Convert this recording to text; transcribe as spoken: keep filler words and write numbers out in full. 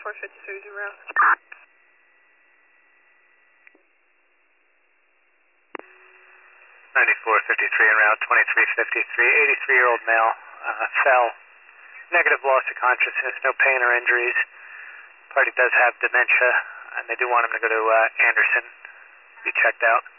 ninety-four fifty-three is around. ninety-four fifty-three en route, twenty-three fifty-three, eighty-three-year-old male, uh, fell. Negative loss of consciousness, no pain or injuries. Party does have dementia, and they do want him to go to uh, Anderson, be checked out.